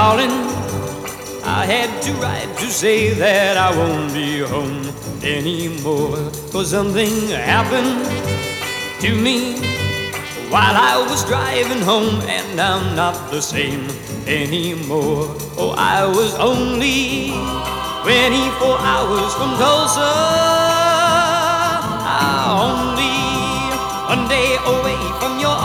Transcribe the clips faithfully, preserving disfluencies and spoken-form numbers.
darling, I had to write to say that I won't be home anymore. 'Cause something happened to me while I was driving home, and I'm not the same anymore. Oh, I was only twenty-four hours from Tulsa, only one day away from your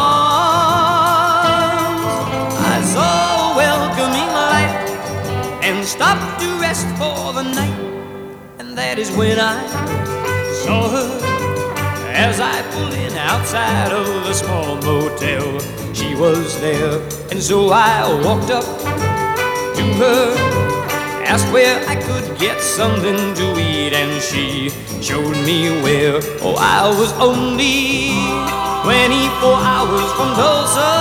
arms. I saw a welcoming light and stopped to rest for the night, and that is when I saw her as I pulled in outside of the small motel. She was there, and so I walked up to her, asked where I could get something to eat, and she showed me where. Oh, I was only twenty-four hours from Tulsa,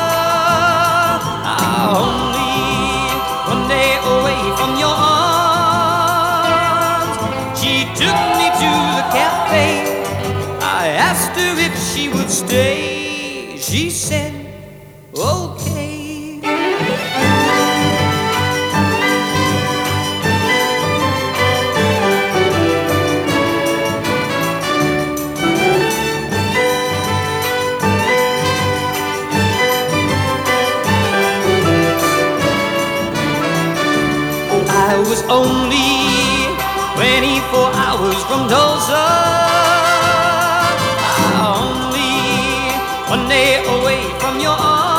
only one day away from your arms. She took me to the cafe. I asked her if she would stay. She said, okay. I was only twenty-four hours from Tulsa, only one day away from your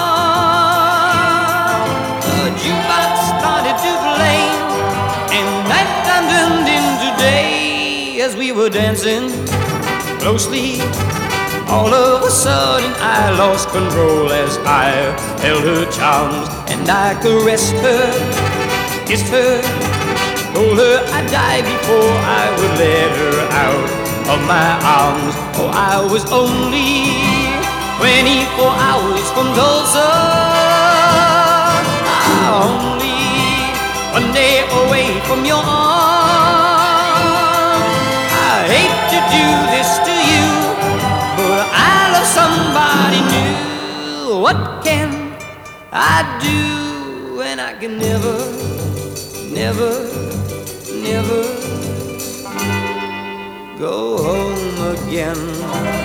arms. The jukebox started to play, and nighttime turned into day. As we were dancing closely, all of a sudden I lost control as I held her charms, and I caressed her, kissed her, told her I'd die before I would let her out of my arms. Oh, I was only twenty-four hours from Tulsa, only one day away from your arms. I hate to do this to you, but I love somebody new. What can I do when I can never, never, never go home again?